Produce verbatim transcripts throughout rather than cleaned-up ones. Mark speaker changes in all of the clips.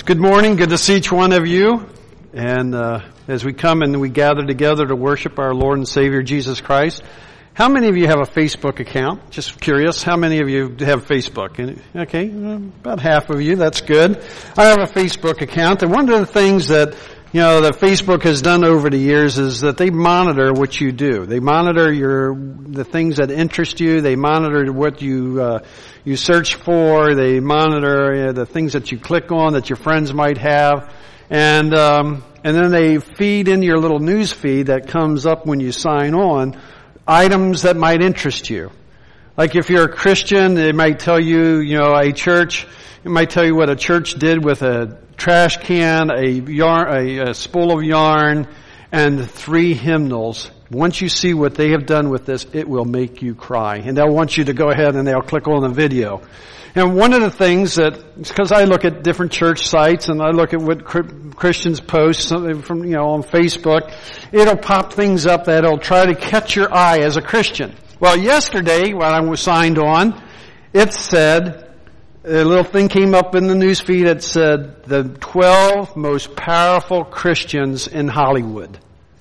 Speaker 1: Good morning. Good to see each one of you. And uh, as we come and we gather together to worship our Lord and Savior Jesus Christ, how many of you have a Facebook account? Just curious, how many of you have Facebook? Okay, about half of you. That's good. I have a Facebook account, and one of the things that you know that Facebook has done over the years is that they monitor what you do. They monitor your the things that interest you. They monitor what you uh, you search for. They monitor you know, the things that you click on that your friends might have, and um, and then they feed in your little news feed that comes up when you sign on items that might interest you. Like if you're a Christian, it might tell you, you know, a church. It might tell you what a church did with a trash can, a yarn, a, a spool of yarn, and three hymnals. Once you see what they have done with this, it will make you cry. And they'll want you to go ahead and they'll click on the video. And one of the things that, because I look at different church sites and I look at what Christians post from, you know, on Facebook, it'll pop things up that'll try to catch your eye as a Christian. Well, yesterday when I was signed on, it said, a little thing came up in the news feed that said the twelve most powerful Christians in Hollywood.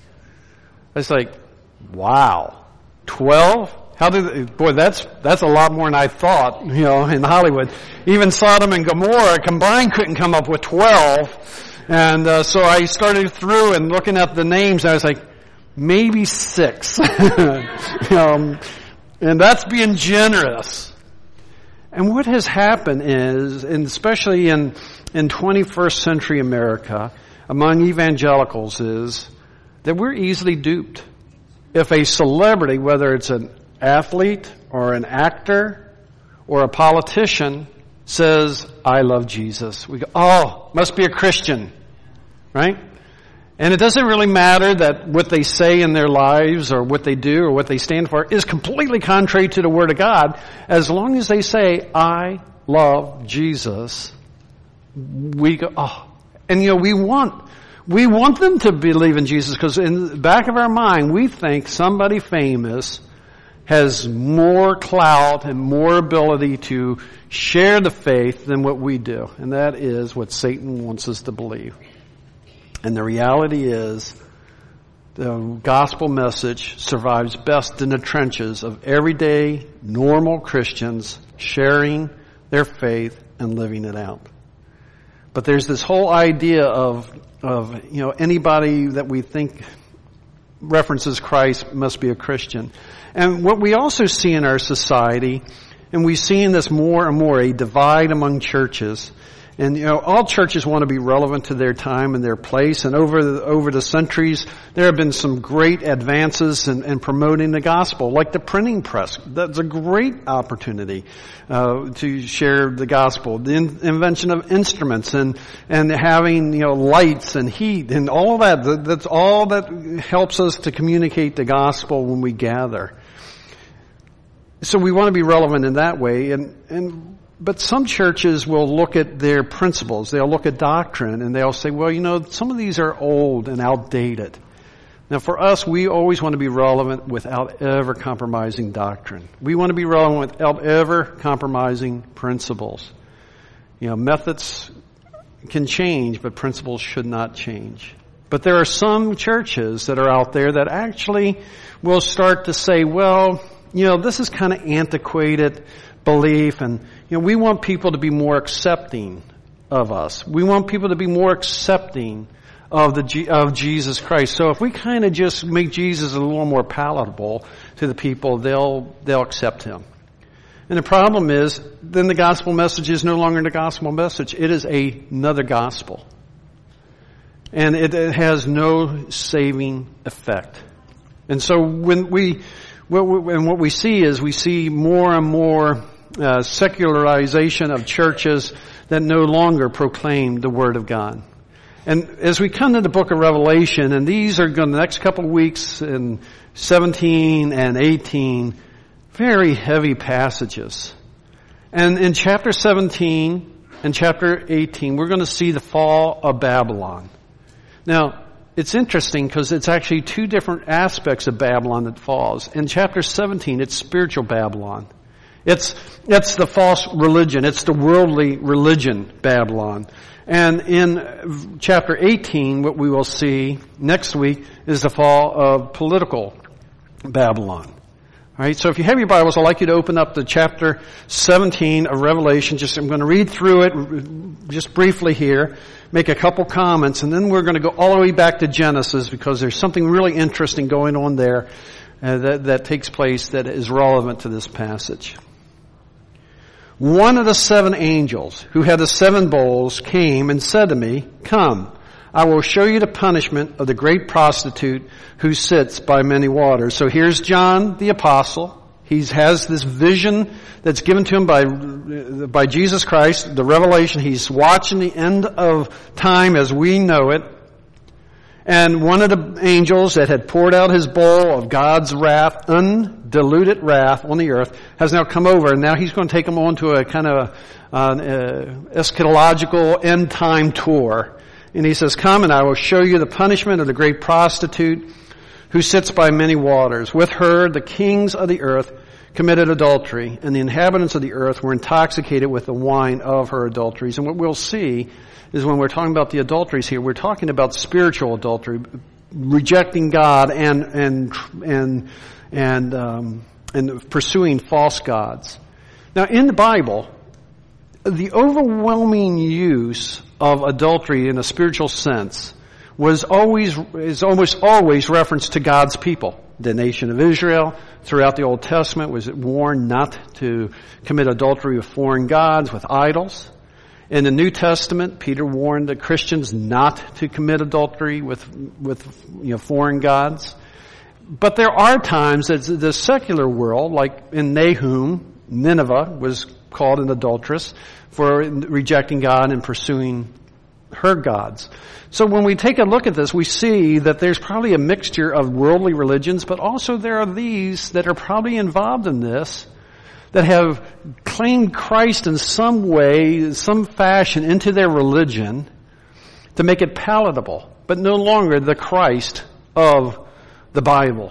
Speaker 1: I was like, wow, twelve? How did, boy, that's, that's a lot more than I thought, you know, in Hollywood. Even Sodom and Gomorrah combined couldn't come up with twelve. And, uh, so I started through and looking at the names, and I was like, maybe six. um, and that's being generous. And what has happened is, and especially in, in twenty-first century America, among evangelicals is that we're easily duped. If a celebrity, whether it's an athlete or an actor or a politician, says, I love Jesus, we go, oh, must be a Christian, right? And it doesn't really matter that what they say in their lives or what they do or what they stand for is completely contrary to the Word of God. As long as they say, I love Jesus, we go, oh. And you know, we want, we want them to believe in Jesus because in the back of our mind, we think somebody famous has more clout and more ability to share the faith than what we do. And that is what Satan wants us to believe. And the reality is, the gospel message survives best in the trenches of everyday, normal Christians sharing their faith and living it out. But there's this whole idea of, of, you know, anybody that we think references Christ must be a Christian. And what we also see in our society, and we see in this more and more, a divide among churches. And, you know, all churches want to be relevant to their time and their place. And over the, over the centuries, there have been some great advances in, in promoting the gospel, like the printing press. That's a great opportunity uh, to share the gospel. The in, invention of instruments and and having, you know, lights and heat and all of that. That's all that helps us to communicate the gospel when we gather. So we want to be relevant in that way. And and. But some churches will look at their principles, they'll look at doctrine, and they'll say, well, you know, some of these are old and outdated. Now for us, we always want to be relevant without ever compromising doctrine. We want to be relevant without ever compromising principles. You know, methods can change, but principles should not change. But there are some churches that are out there that actually will start to say, well, you know, this is kind of antiquated belief, and you know, we want people to be more accepting of us. We want people to be more accepting of the of Jesus Christ. So if we kind of just make Jesus a little more palatable to the people, they'll they'll accept him. And the problem is, then the gospel message is no longer the gospel message. It is a, another gospel, and it, it has no saving effect. And so when we what we, and what we see is we see more and more Uh, secularization of churches that no longer proclaim the Word of God. And as we come to the book of Revelation, and these are going the next couple of weeks in seventeen and eighteen, very heavy passages. And in chapter seventeen and chapter eighteen, we're going to see the fall of Babylon. Now, it's interesting because it's actually two different aspects of Babylon that falls. In chapter seventeen, it's spiritual Babylon. It's, it's the false religion. It's the worldly religion, Babylon. And in chapter eighteen, what we will see next week is the fall of political Babylon. All right, so if you have your Bibles, I'd like you to open up to chapter seventeen of Revelation. Just I'm going to read through it just briefly here, make a couple comments, and then we're going to go all the way back to Genesis because there's something really interesting going on there uh, that, that takes place that is relevant to this passage. One of the seven angels who had the seven bowls came and said to me, "Come, I will show you the punishment of the great prostitute who sits by many waters." So here's John the apostle. He has this vision that's given to him by, by Jesus Christ, the revelation. He's watching the end of time as we know it. And one of the angels that had poured out his bowl of God's wrath, undiluted wrath on the earth, has now come over, and now he's going to take them on to a kind of uh, uh, eschatological end time tour. And he says, "Come, and I will show you the punishment of the great prostitute who sits by many waters. With her, the kings of the earth committed adultery, and the inhabitants of the earth were intoxicated with the wine of her adulteries." And what we'll see is when we're talking about the adulteries here, we're talking about spiritual adultery, rejecting God and and and and um, and pursuing false gods. Now, in the Bible, the overwhelming use of adultery in a spiritual sense was always is almost always reference to God's people. The nation of Israel throughout the Old Testament was warned not to commit adultery with foreign gods, with idols. In the New Testament, Peter warned the Christians not to commit adultery with with you know foreign gods. But there are times that the secular world, like in Nahum, Nineveh was called an adulteress for rejecting God and pursuing her gods. So when we take a look at this, we see that there's probably a mixture of worldly religions, but also there are these that are probably involved in this that have claimed Christ in some way, some fashion into their religion to make it palatable, but no longer the Christ of the Bible.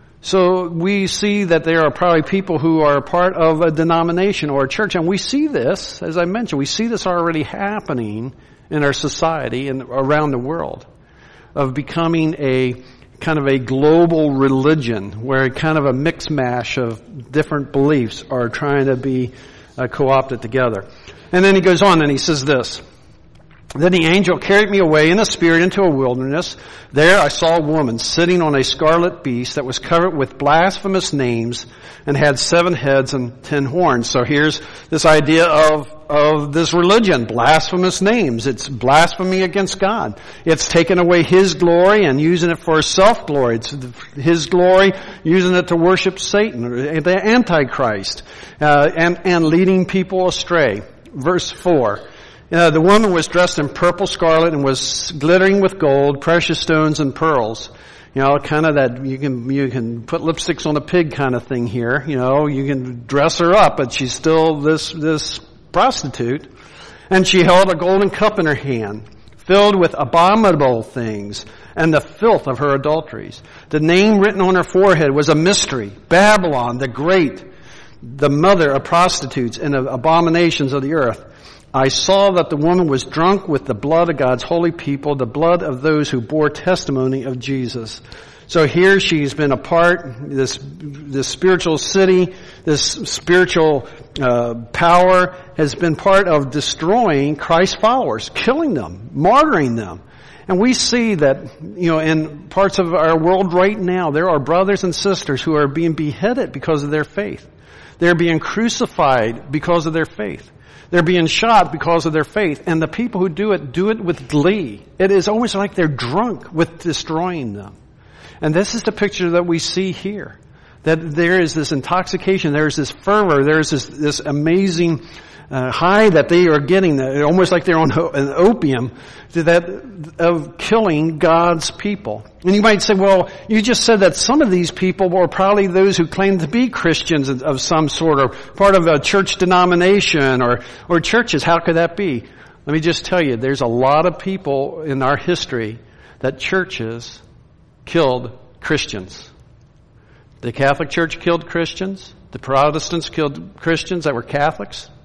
Speaker 1: So we see that there are probably people who are part of a denomination or a church, and we see this, as I mentioned, we see this already happening in our society and around the world, of becoming a kind of a global religion where kind of a mix mash of different beliefs are trying to be uh, co-opted together. And then he goes on and he says this, "Then the angel carried me away in a spirit into a wilderness. There I saw a woman sitting on a scarlet beast that was covered with blasphemous names and had seven heads and ten horns." So here's this idea of, of this religion, blasphemous names. It's blasphemy against God. It's taking away His glory and using it for self-glory. It's His glory, using it to worship Satan, the Antichrist, uh, and, and leading people astray. Verse four. Uh, the woman was dressed in purple scarlet and was glittering with gold, precious stones, and pearls. You know, kind of that you can you can put lipsticks on a pig kind of thing here. You know, you can dress her up, but she's still this this prostitute. And she held a golden cup in her hand, filled with abominable things and the filth of her adulteries. The name written on her forehead was a mystery: Babylon the Great, the mother of prostitutes and of abominations of the earth. I saw that the woman was drunk with the blood of God's holy people, the blood of those who bore testimony of Jesus. So here she's been a part, this, this spiritual city, this spiritual uh, power has been part of destroying Christ's followers, killing them, martyring them. And we see that, you know, in parts of our world right now, there are brothers and sisters who are being beheaded because of their faith. They're being crucified because of their faith. They're being shot because of their faith. And the people who do it, do it with glee. It is almost like they're drunk with destroying them. And this is the picture that we see here. That there is this intoxication, there is this fervor, there is this, this amazing uh, high that they are getting, almost like they're on an opium, to that of killing God's people. And you might say, well, you just said that some of these people were probably those who claim to be Christians of some sort, or part of a church denomination, or, or churches. How could that be? Let me just tell you, there's a lot of people in our history that churches killed Christians. The Catholic Church killed Christians. The Protestants killed Christians that were Catholics.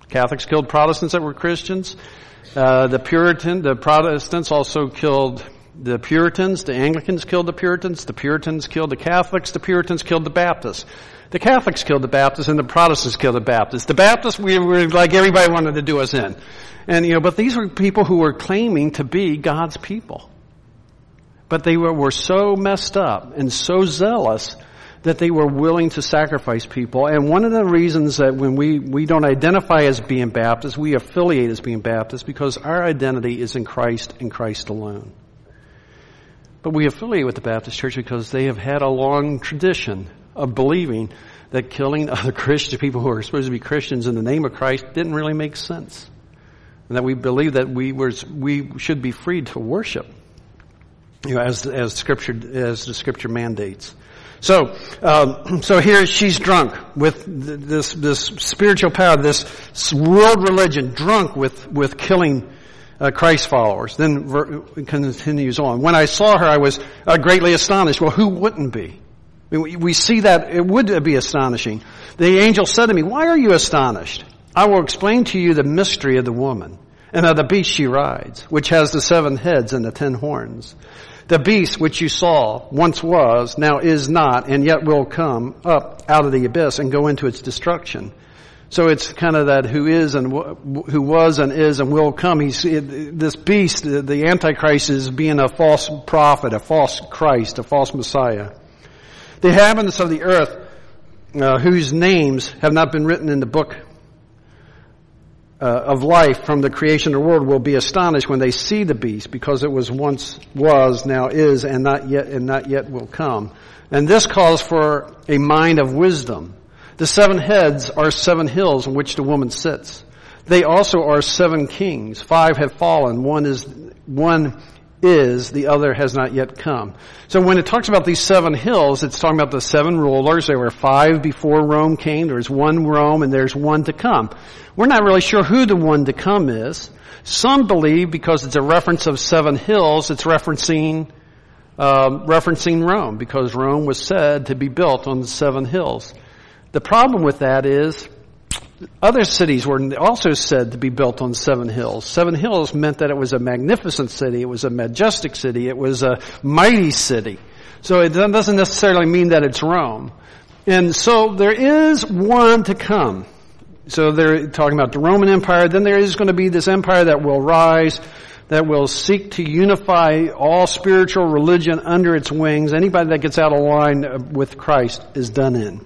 Speaker 1: Catholics killed Protestants that were Christians. Uh, the Puritan, the Protestants also killed the Puritans. The Anglicans killed the Puritans. The Puritans killed the Catholics. The Puritans killed the Baptists. The Catholics killed the Baptists, and the Protestants killed the Baptists. The Baptists, we were like everybody wanted to do us in. And, you know, but these were people who were claiming to be God's people. But they were, were so messed up and so zealous that they were willing to sacrifice people. And one of the reasons that when we, we don't identify as being Baptist, we affiliate as being Baptist because our identity is in Christ and Christ alone. But we affiliate with the Baptist Church because they have had a long tradition of believing that killing other Christian people who are supposed to be Christians in the name of Christ didn't really make sense. And that we believe that we were, we should be freed to worship, you know, as, as scripture, as the scripture mandates. So, um, so here she's drunk with this, this spiritual power, this world religion, drunk with, with killing uh, Christ followers. Then ver- continues on. When I saw her, I was uh, greatly astonished. Well, who wouldn't be? I mean, we, we see that it would be astonishing. The angel said to me, why are you astonished? I will explain to you the mystery of the woman and of the beast she rides, which has the seven heads and the ten horns. The beast which you saw once was, now is not, and yet will come up out of the abyss and go into its destruction. So it's kind of that who is and who was and is and will come. He's, this beast, the Antichrist, is being a false prophet, a false Christ, a false Messiah. The inhabitants of the earth, uh, whose names have not been written in the book Uh, of life from the creation of the world, will be astonished when they see the beast, because it was once was, now is, and not yet, and not yet will come. And this calls for a mind of wisdom. The seven heads are seven hills on which the woman sits. They also are seven kings. Five have fallen. One is, one is, the other has not yet come. So when it talks about these seven hills, it's talking about the seven rulers. There were five before Rome came. There's one Rome and there's one to come. We're not really sure who the one to come is. Some believe because it's a reference of seven hills, it's referencing, um, referencing Rome, because Rome was said to be built on the seven hills. The problem with that is other cities were also said to be built on seven hills. Seven hills meant that it was a magnificent city, it was a majestic city, it was a mighty city. So it doesn't necessarily mean that it's Rome. And so there is one to come. So they're talking about the Roman Empire. Then there is going to be this empire that will rise, that will seek to unify all spiritual religion under its wings. Anybody that gets out of line with Christ is done in.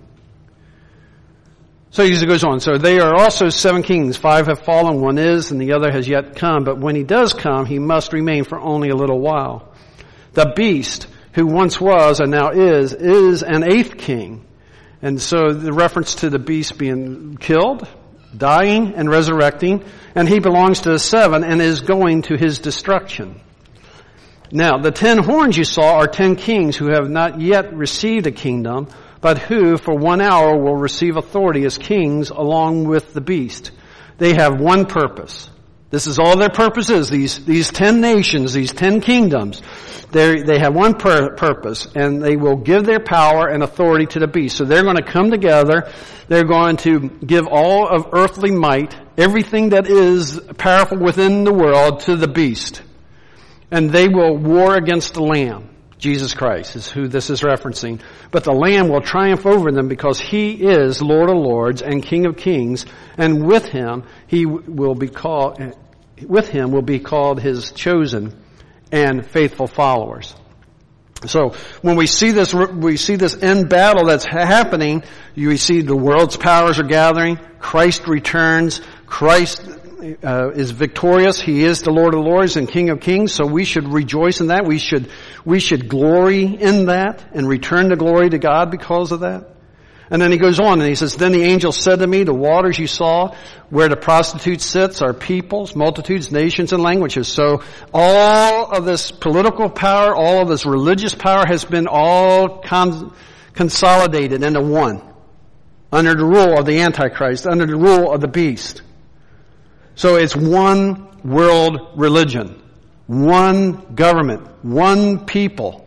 Speaker 1: So he goes on. So they are also seven kings. Five have fallen, one is, and the other has yet come. But when he does come, he must remain for only a little while. The beast, who once was and now is, is an eighth king. And so the reference to the beast being killed, dying, and resurrecting, and he belongs to the seven and is going to his destruction. Now, the ten horns you saw are ten kings who have not yet received a kingdom, but who for one hour will receive authority as kings along with the beast. They have one purpose. This is all their purpose is, these, these ten nations, these ten kingdoms. They they have one pur- purpose, and they will give their power and authority to the beast. So they're going to come together. They're going to give all of earthly might, everything that is powerful within the world, to the beast. And they will war against the Lamb. Jesus Christ is who this is referencing. But the Lamb will triumph over them because he is Lord of Lords and King of Kings. And with him, he will be called, with him will be called his chosen and faithful followers. So when we see this, we see this end battle that's happening. You see the world's powers are gathering. Christ returns. Christ uh, is victorious. He is the Lord of Lords and King of Kings. So we should rejoice in that. We should we should glory in that and return the glory to God because of that. And then he goes on and he says, then the angel said to me, the waters you saw where the prostitute sits are peoples, multitudes, nations, and languages. So all of this political power, all of this religious power has been all con- consolidated into one. Under the rule of the Antichrist, under the rule of the beast. So it's one world religion, one government, one people,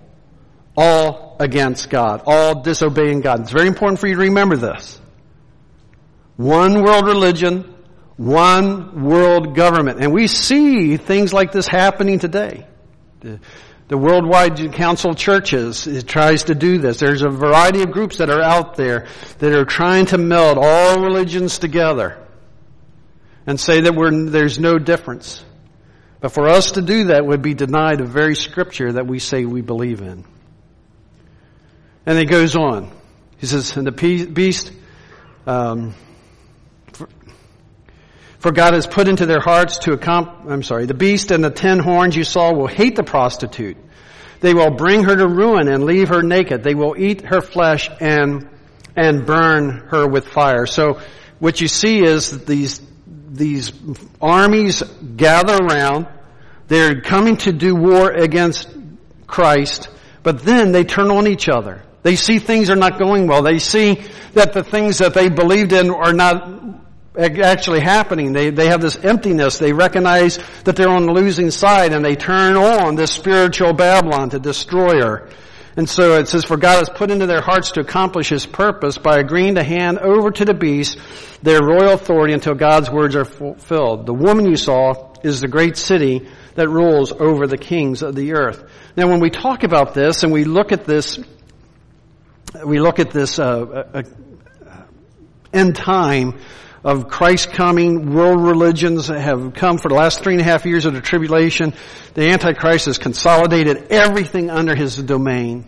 Speaker 1: all against God, all disobeying God. It's very important for you to remember this. One world religion, One world government. And we see things like this happening today. The, the Worldwide Council of Churches it tries to do this. There's a variety of groups that are out there that are trying to meld all religions together and say that we're, there's no difference. But for us to do that would be denied the very scripture that we say we believe in. And it goes on. He says, and the beast, um, for, for God has put into their hearts to accomplish, I'm sorry, the beast and the ten horns you saw will hate the prostitute. They will bring her to ruin and leave her naked. They will eat her flesh and, and burn her with fire. So what you see is that these These armies gather around. They're coming to do war against Christ, but then they turn on each other. They see things are not going well. They see that the things that they believed in are not actually happening. They, they have this emptiness. They recognize that they're on the losing side, and they turn on this spiritual Babylon to destroy her. And so it says, for God has put into their hearts to accomplish His purpose by agreeing to hand over to the beast their royal authority until God's words are fulfilled. The woman you saw is the great city that rules over the kings of the earth. Now when we talk about this and we look at this, we look at this uh, uh, end time of Christ coming, world religions have come for the last three and a half years of the tribulation. The Antichrist has consolidated everything under his domain.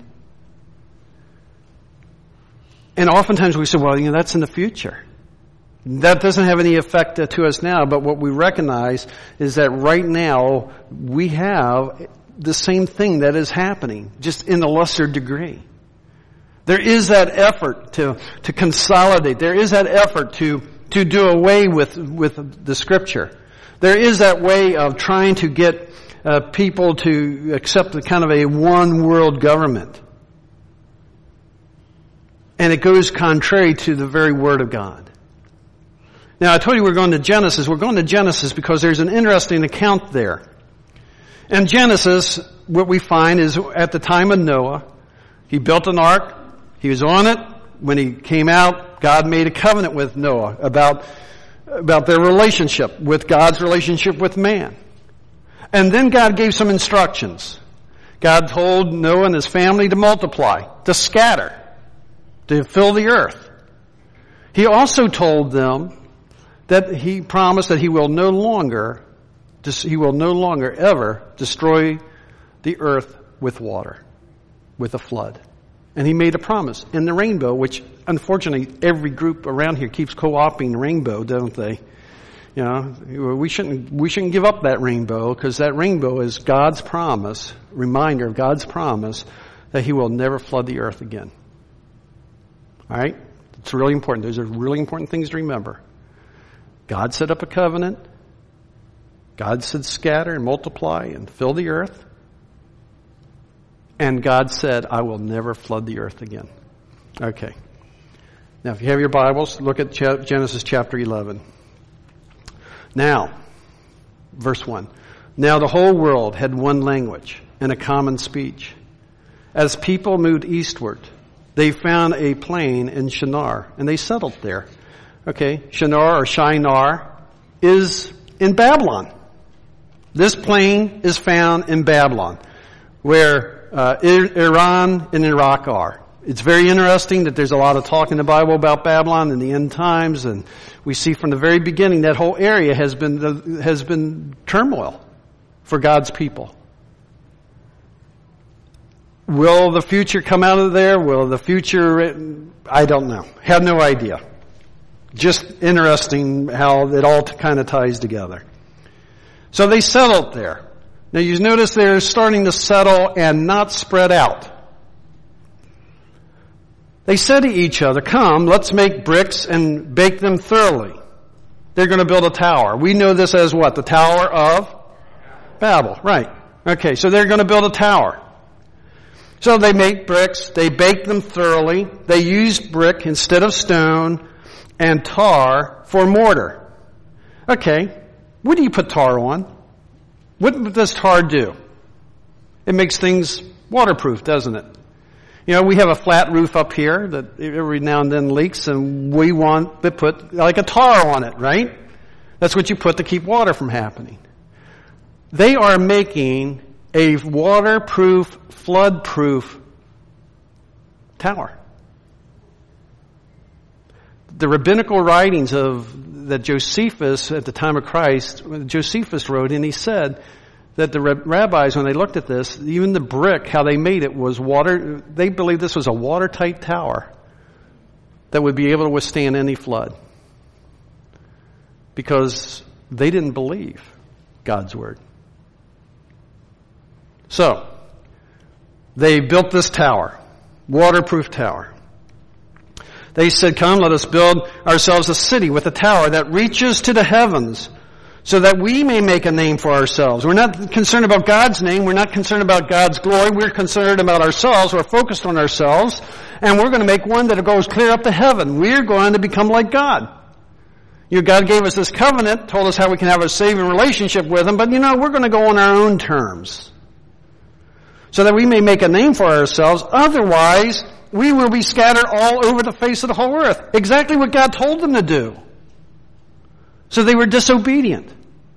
Speaker 1: And oftentimes we say, well, you know, that's in the future. That doesn't have any effect to us now, but what we recognize is that right now we have the same thing that is happening, just in a lesser degree. There is that effort to, to consolidate. There is that effort to to do away with, with the scripture. There is that way of trying to get uh, people to accept the kind of a one world government. And it goes contrary to the very word of God. Now I told you we're going to Genesis. We're going to Genesis because there's an interesting account there. In Genesis, what we find is at the time of Noah, he built an ark. He was on it. When he came out, God made a covenant with Noah about, about their relationship, with God's relationship with man. And then God gave some instructions. God told Noah and his family to multiply, to scatter, to fill the earth. He also told them that he promised that he will no longer, he will no longer ever destroy the earth with water, with a flood. And he made a promise in the rainbow, which unfortunately every group around here keeps co-opting the rainbow, don't they? You know, we shouldn't, we shouldn't give up that rainbow because that rainbow is God's promise, reminder of God's promise that he will never flood the earth again. All right? It's really important. Those are really important things to remember. God set up a covenant. God said scatter and multiply and fill the earth. And God said, I will never flood the earth again. Okay. Now, if you have your Bibles, look at Genesis chapter eleven. Now, verse one. Now the whole world had one language and a common speech. As people moved eastward, they found a plain in Shinar, and they settled there. Okay, Shinar or Shinar is in Babylon. This plain is found in Babylon, where Uh, Iran and Iraq are. It's very interesting that there's a lot of talk in the Bible about Babylon and the end times, and we see from the very beginning that whole area has been has been turmoil for God's people. Will the future come out of there? Will the future? I don't know. Have no idea. Just interesting how it all kind of ties together. So they settled there. Now you notice they're starting to settle and not spread out. They said to each other, come, let's make bricks and bake them thoroughly. They're going to build a tower. We know this as what? The Tower of Babel. Right. Okay, so they're going to build a tower. So they make bricks, they bake them thoroughly, they use brick instead of stone, and tar for mortar. Okay, what do you put tar on? What does tar do? It makes things waterproof, doesn't it? You know, we have a flat roof up here that every now and then leaks, and we want to put like a tar on it, right? That's what you put to keep water from happening. They are making a waterproof, flood-proof tower. The rabbinical writings of that Josephus, at the time of Christ, Josephus wrote, and he said that the rabbis, when they looked at this, even the brick, how they made it was water, they believed this was a watertight tower that would be able to withstand any flood. Because they didn't believe God's word. So, they built this tower, waterproof tower. They said, come, let us build ourselves a city with a tower that reaches to the heavens so that we may make a name for ourselves. We're not concerned about God's name. We're not concerned about God's glory. We're concerned about ourselves. We're focused on ourselves. And we're going to make one that goes clear up to heaven. We're going to become like God. You know, God gave us this covenant, told us how we can have a saving relationship with Him, but you know, we're going to go on our own terms. So that we may make a name for ourselves. Otherwise, we will be scattered all over the face of the whole earth. Exactly what God told them to do. So they were disobedient.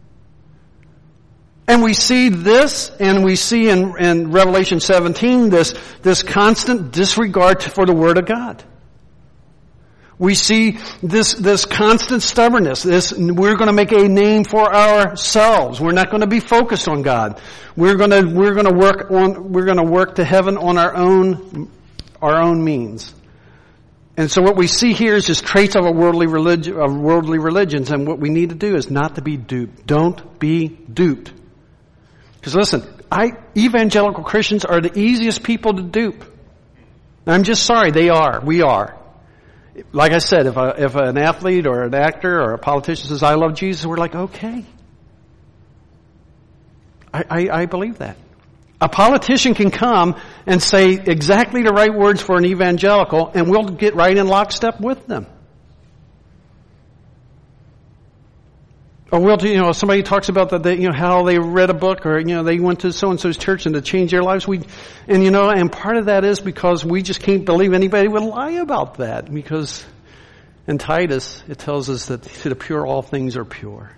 Speaker 1: And we see this, and we see in, in Revelation seventeen, this, this constant disregard for the Word of God. We see this, this constant stubbornness. This, we're going to make a name for ourselves. We're not going to be focused on God. We're going to, we're going to work on, we're going to work to heaven on our own, our own means. And so what we see here is just traits of a worldly religion, of worldly religions. And what we need to do is not to be duped. Don't be duped. Because listen, I, evangelical Christians are the easiest people to dupe. I'm just sorry, they are. We are. Like I said, if a, if an athlete or an actor or a politician says, I love Jesus, we're like, okay. I, I, I believe that. A politician can come and say exactly the right words for an evangelical, and we'll get right in lockstep with them. Or we'll, you know, somebody talks about that, they, you know, how they read a book, or you know, they went to so and so's church and to change their lives. We, and you know, and part of that is because we just can't believe anybody would lie about that. Because in Titus it tells us that to the pure all things are pure.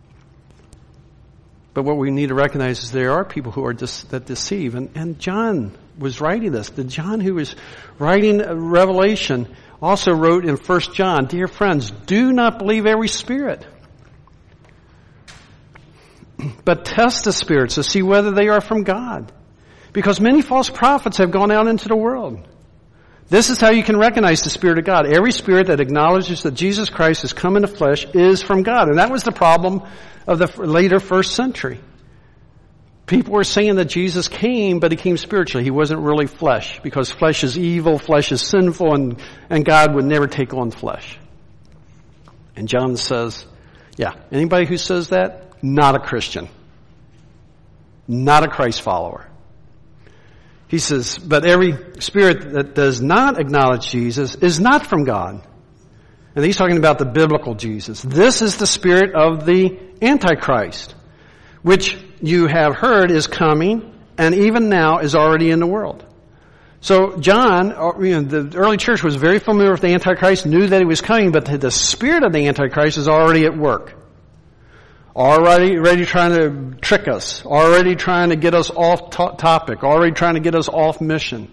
Speaker 1: But what we need to recognize is there are people who are dis, that deceive, and and John was writing this. The John who was writing Revelation also wrote in First John, dear friends, do not believe every spirit, but test the spirits to see whether they are from God. Because many false prophets have gone out into the world. This is how you can recognize the Spirit of God. Every spirit that acknowledges that Jesus Christ has come in the flesh is from God. And that was the problem of the later first century. People were saying that Jesus came, but He came spiritually. He wasn't really flesh, because flesh is evil, flesh is sinful, and, and God would never take on flesh. And John says, yeah, anybody who says that, not a Christian. Not a Christ follower. He says, but every spirit that does not acknowledge Jesus is not from God. And he's talking about the biblical Jesus. This is the spirit of the Antichrist, which you have heard is coming, and even now is already in the world. So John, you know, the early church was very familiar with the Antichrist, knew that he was coming, but the spirit of the Antichrist is already at work. Already, already trying to trick us. Already trying to get us off to- topic. Already trying to get us off mission.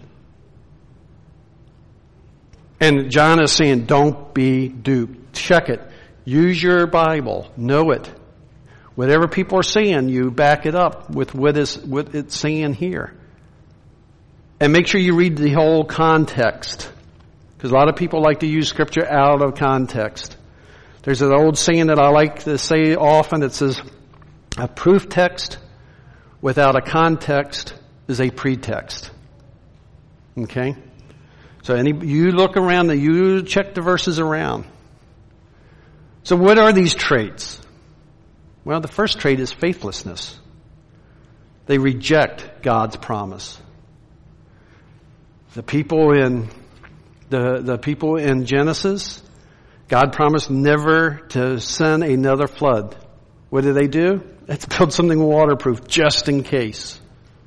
Speaker 1: And John is saying, don't be duped. Check it. Use your Bible. Know it. Whatever people are saying, you back it up with what is what it's saying here. And make sure you read the whole context. Because a lot of people like to use Scripture out of context. There's an old saying that I like to say often. It says, a proof text without a context is a pretext. Okay? So any, you look around, you check the verses around. So what are these traits? Well, the first trait is faithlessness. They reject God's promise. The people in, the, the people in Genesis, God promised never to send another flood. What did they do? Let's build something waterproof just in case.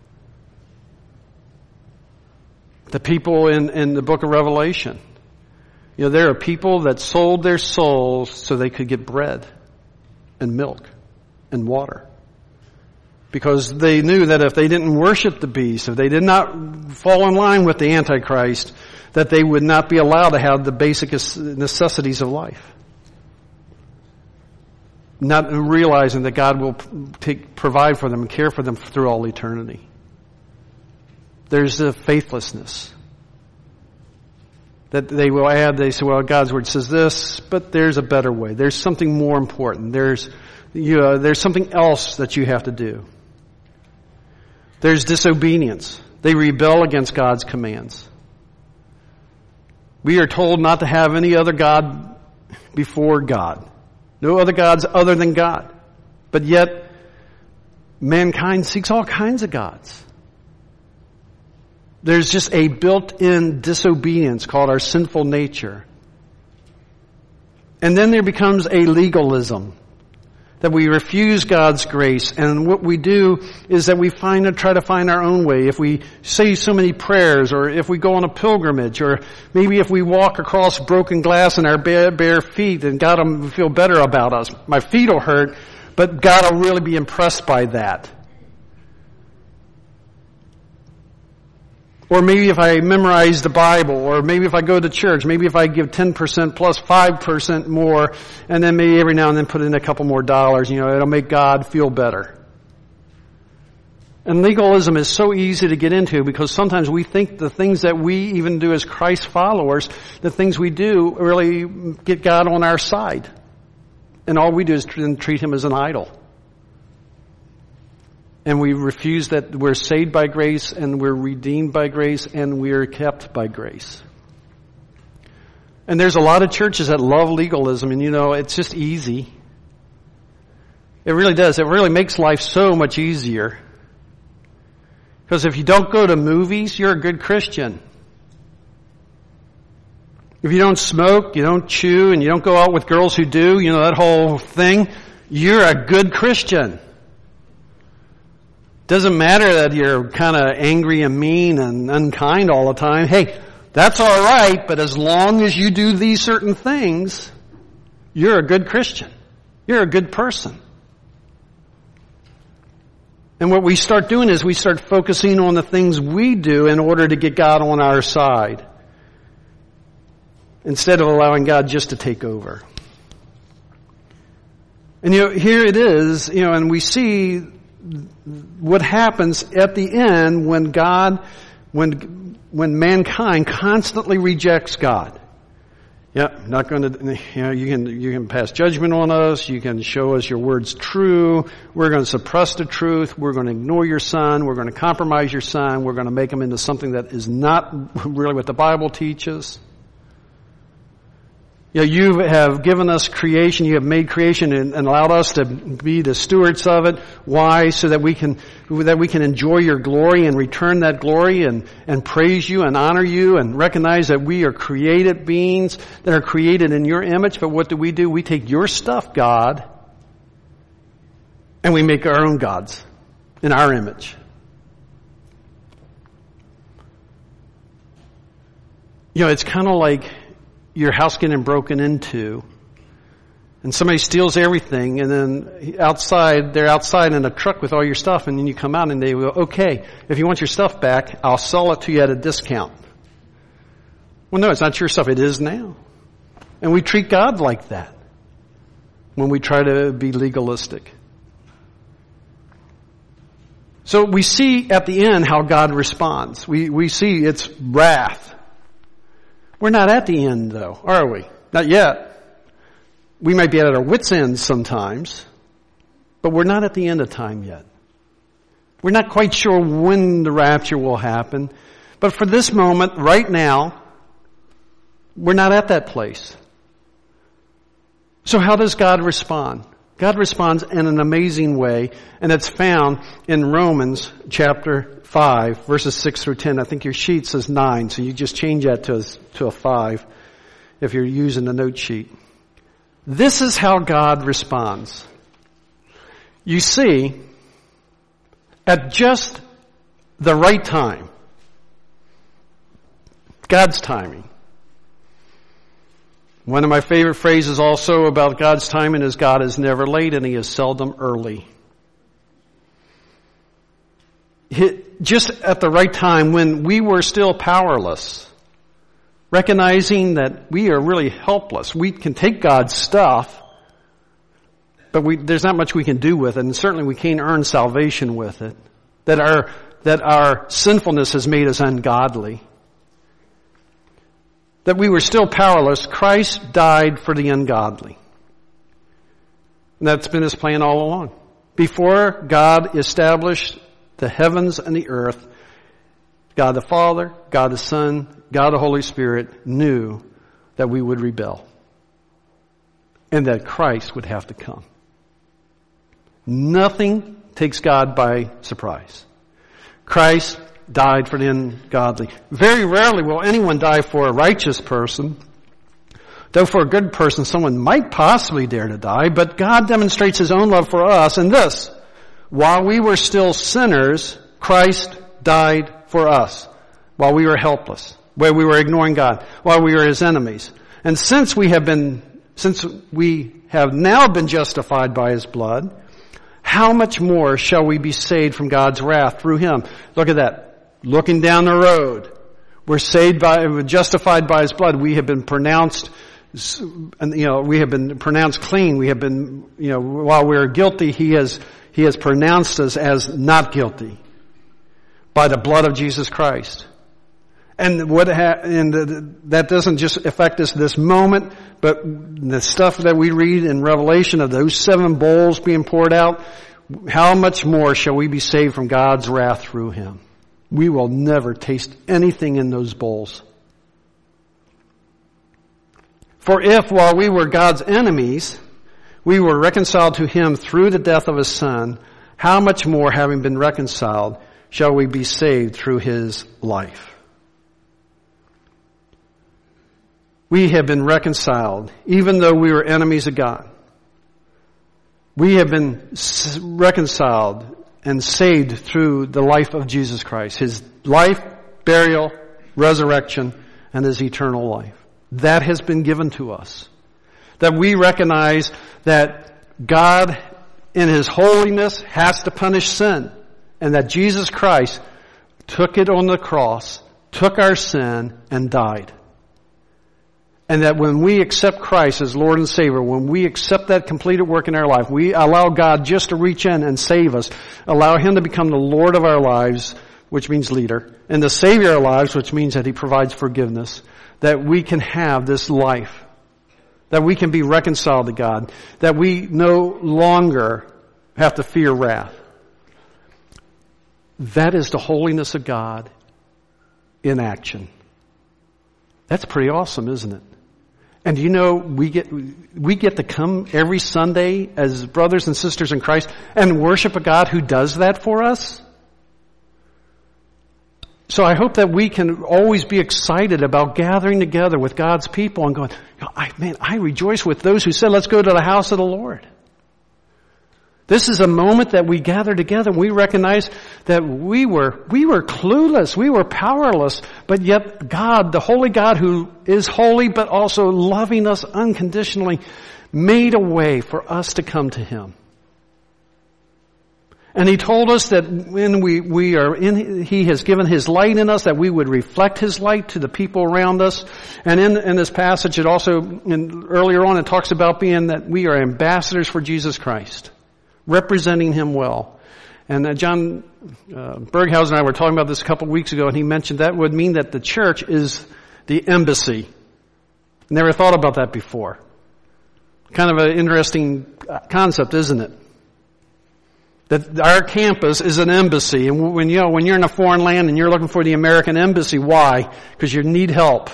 Speaker 1: The people in, in the book of Revelation. You know, there are people that sold their souls so they could get bread. and milk and water. Because they knew that if they didn't worship the beast, if they did not fall in line with the Antichrist, that they would not be allowed to have the basic necessities of life. Not realizing that God will take, provide for them and care for them through all eternity. There's the faithlessness. That they will add, they say, well, God's Word says this, but there's a better way. There's something more important. There's, you know, there's something else that you have to do. There's disobedience. They rebel against God's commands. We are told not to have any other God before God. No other gods other than God. But yet, mankind seeks all kinds of gods. There's just a built-in disobedience called our sinful nature. And then there becomes a legalism. That we refuse God's grace, and what we do is that we find and try to find our own way. If we say so many prayers, or if we go on a pilgrimage, or maybe if we walk across broken glass in our bare, bare feet, and God will feel better about us. My feet will hurt, but God will really be impressed by that. Or maybe if I memorize the Bible, or maybe if I go to church, maybe if I give ten percent plus five percent more, and then maybe every now and then put in a couple more dollars, you know, it'll make God feel better. And legalism is so easy to get into because sometimes we think the things that we even do as Christ followers, the things we do really get God on our side. And all we do is treat Him as an idol. And we refuse that we're saved by grace and we're redeemed by grace and we're kept by grace. And there's a lot of churches that love legalism, and you know, it's just easy. It really does. It really makes life so much easier. Because if you don't go to movies, you're a good Christian. If you don't smoke, you don't chew, and you don't go out with girls who do, you know, that whole thing, you're a good Christian. Doesn't matter that you're kind of angry and mean and unkind all the time. Hey, that's all right, but as long as you do these certain things, you're a good Christian. You're a good person. And what we start doing is we start focusing on the things we do in order to get God on our side, instead of allowing God just to take over. And you know, here it is, you know, and we see what happens at the end when God, when when mankind constantly rejects God. Yeah, not going to. You know, you can you can pass judgment on us. You can show us your word's true. We're going to suppress the truth. We're going to ignore your son. We're going to compromise your son. We're going to make him into something that is not really what the Bible teaches. You know, you have given us creation. You have made creation and, and allowed us to be the stewards of it. Why? So that we can that we can enjoy your glory and return that glory and, and praise you and honor you and recognize that we are created beings that are created in your image. But what do we do? We take your stuff, God, and we make our own gods in our image. You know, it's kind of like your house getting broken into, and somebody steals everything, and then outside, they're outside in a truck with all your stuff, and then you come out and they go, okay, if you want your stuff back, I'll sell it to you at a discount. Well, no, it's not your stuff. It is now. And we treat God like that when we try to be legalistic. So we see at the end how God responds. We, we see it's wrath. We're not at the end, though, are we? Not yet. We might be at our wits' ends sometimes, but we're not at the end of time yet. We're not quite sure when the rapture will happen, but for this moment, right now, we're not at that place. So how does God respond? God responds in an amazing way, and it's found in Romans chapter five, verses six through ten. I think your sheet says nine, so you just change that to a, to a five if you're using the note sheet. This is how God responds. You see, at just the right time, God's timing, One of my favorite phrases also about God's timing is God is never late and He is seldom early. He, just at the right time when we were still powerless, recognizing that we are really helpless. We can take God's stuff, but we, there's not much we can do with it, and certainly we can't earn salvation with it. That our, that our sinfulness has made us ungodly. That we were still powerless, Christ died for the ungodly. And that's been His plan all along. Before God established the heavens and the earth, God the Father, God the Son, God the Holy Spirit knew that we would rebel. And that Christ would have to come. Nothing takes God by surprise. Christ died for the ungodly. Very rarely will anyone die for a righteous person. Though for a good person, someone might possibly dare to die. But God demonstrates His own love for us in this. While we were still sinners, Christ died for us. While we were helpless. While we were ignoring God. While we were His enemies. And since we have been, since we have now been justified by His blood, how much more shall we be saved from God's wrath through Him? Look at that. Looking down the road. We're saved by, we're justified by His blood. We have been pronounced, you know, we have been pronounced clean. We have been, you know, while we're guilty, He has, He has pronounced us as not guilty by the blood of Jesus Christ. And what ha- and the, that doesn't just affect us this moment, but the stuff that we read in Revelation of those seven bowls being poured out, how much more shall we be saved from God's wrath through Him? We will never taste anything in those bowls. For if, while we were God's enemies, we were reconciled to Him through the death of His Son, how much more, having been reconciled, shall we be saved through His life? We have been reconciled, even though we were enemies of God. We have been reconciled and saved through the life of Jesus Christ. His life, burial, resurrection, and His eternal life. That has been given to us. That we recognize that God in His holiness has to punish sin. And that Jesus Christ took it on the cross, took our sin, and died. And that when we accept Christ as Lord and Savior, when we accept that completed work in our life, we allow God just to reach in and save us, allow Him to become the Lord of our lives, which means leader, and the Savior of our lives, which means that He provides forgiveness, that we can have this life, that we can be reconciled to God, that we no longer have to fear wrath. That is the holiness of God in action. That's pretty awesome, isn't it? And you know, we get, we get to come every Sunday as brothers and sisters in Christ and worship a God who does that for us. So I hope that we can always be excited about gathering together with God's people and going, I, man, I rejoice with those who said, let's go to the house of the Lord. This is a moment that we gather together and we recognize that we were, we were clueless, we were powerless, but yet God, the holy God who is holy but also loving us unconditionally, made a way for us to come to Him. And He told us that when we, we are in, He has given His light in us, that we would reflect His light to the people around us. And in, in this passage, it also, in, earlier on, it talks about being that we are ambassadors for Jesus Christ. Representing Him well. And uh, John uh, Berghausen and I were talking about this a couple of weeks ago, and he mentioned that would mean that the church is the embassy. Never thought about that before. Kind of an interesting concept, isn't it? That our campus is an embassy, and when you know when you're in a foreign land and you're looking for the American embassy, why? Because you need help.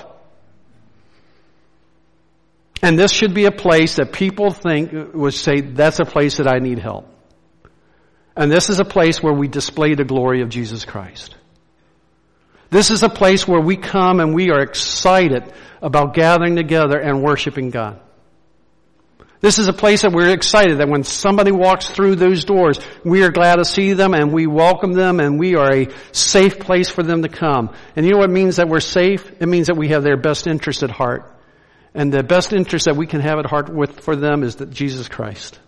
Speaker 1: And this should be a place that people think, would say, that's a place that I need help. And this is a place where we display the glory of Jesus Christ. This is a place where we come and we are excited about gathering together and worshiping God. This is a place that we're excited that when somebody walks through those doors, we are glad to see them and we welcome them and we are a safe place for them to come. And you know what it means that we're safe? It means that we have their best interest at heart. And the best interest that we can have at heart with for them is that Jesus Christ.